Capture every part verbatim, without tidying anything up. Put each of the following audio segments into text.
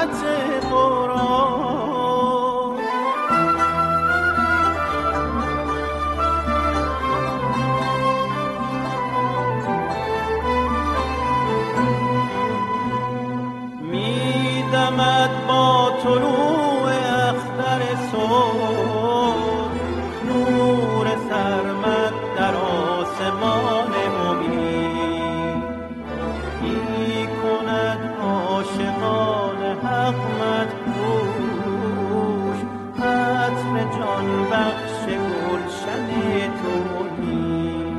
خلوت قرآن. میدمد با طلوع اختر صبح نور سرمد در آسمان امید. می کند عاشقان حق مدهوش عطر جان بخش گلشن توحید.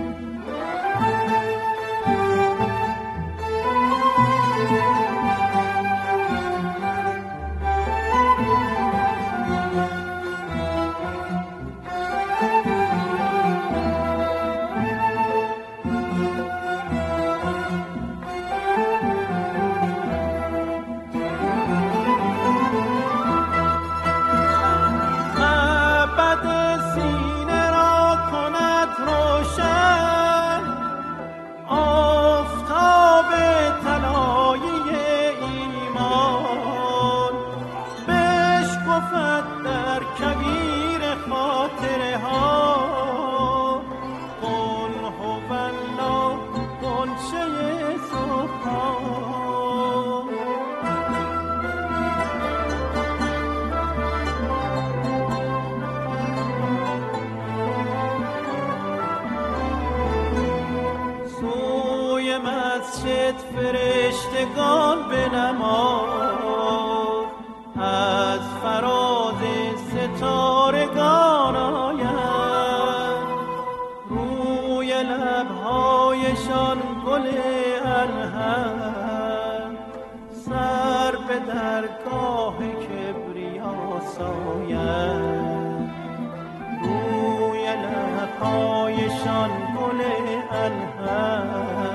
مسجد فرشتگان بنمای، از فراز ستارگان آید. روی لبهایشان گل ارحم، سر به درگاه کبریا ساید. روی لبهایشان گل ارحم،